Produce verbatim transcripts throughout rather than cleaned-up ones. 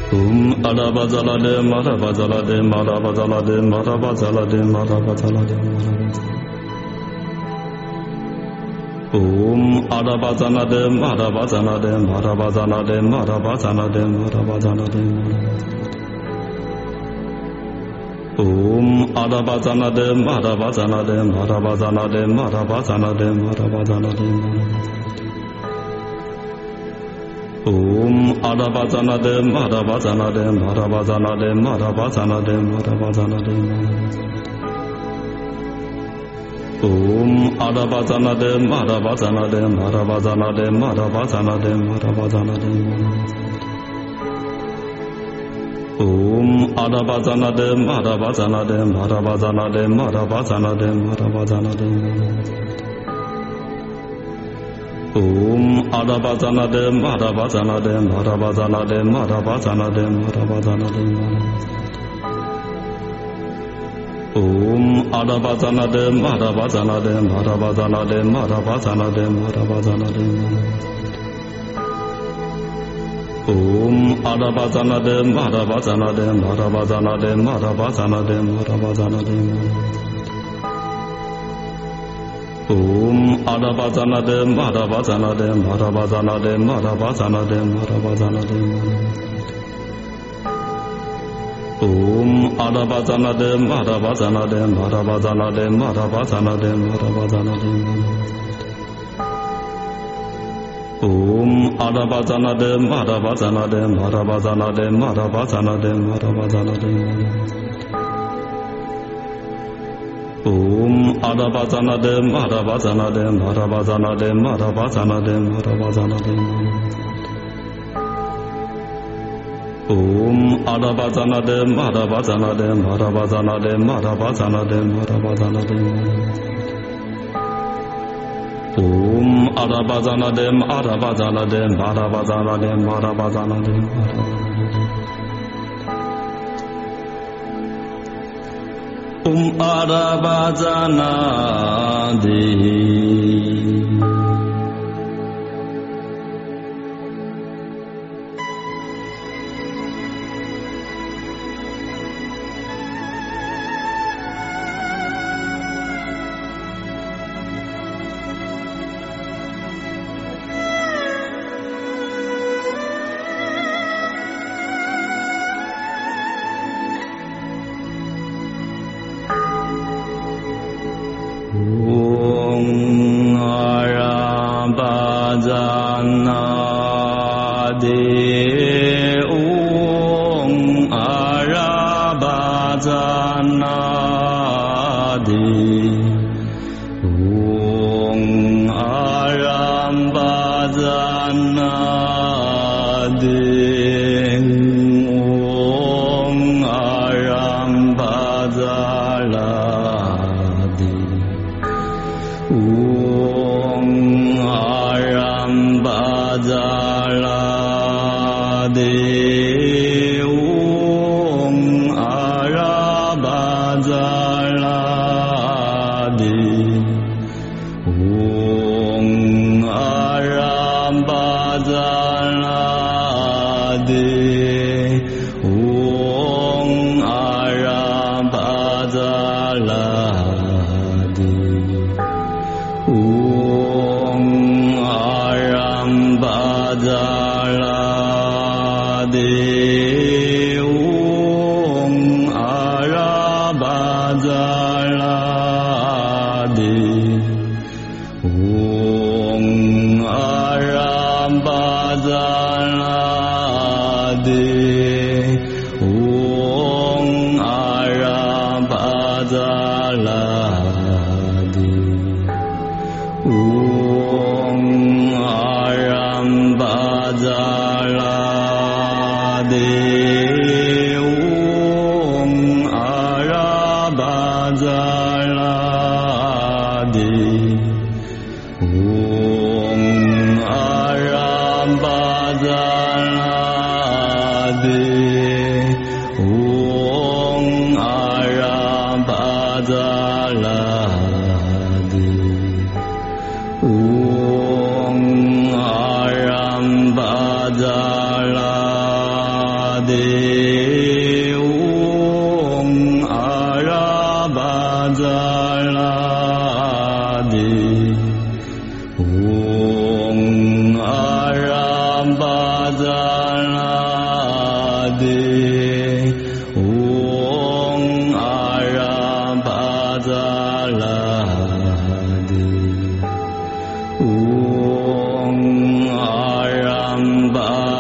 Um Arabazalade, Marabazalade, Marabazalade, Marabazalade, Marabazalade, Um Arabazanade, Marabazanade, Marabazanade, Marabazanade, Marabazanade, Um Arabazanade, Marabazanade, Marabazanade, Marabazanade, Marabazanade, Um Arabazanade, Marabazanade, Marabazanade, Marabazanade, Marabazanade, Um Arabazanade, Marabazanade, Marabazanade, Marabazanade, Marabazanade, Um Arabazanade, Marabazanade, Marabazanade, Marabazanade, Marabazanade, Um Arabazanade, Marabazanade, Marabazanade, Marabazanade, Marabazanade, Um Arabazanade, Marabazanade, Marabazanade, Marabazanade, Marabazanade, Um Arabazanade, Marabazanade, Marabazanade, Marabazanade, Marabazanade, Um Arabazanade, Marabazanade, Marabazanade, Marabazanade, Marabazanade, Um Arabazanade, Marabazanade, Marabazanade, Marabazanade, Marabazanade, Um Arabazanade, Marabazanade, Marabazanade, Marabazanade, Marabazanade, Um Arabazanade, Marabazanade, Marabazanade, Marabazanade, Marabazanade, Um Arabazanade, Marabazanade, Marabazanade, Marabazanade, Marabazanade, Um Arabazanade, Arabazanade, Marabazanade, Marabazanade, Um Arabazanade.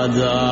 จา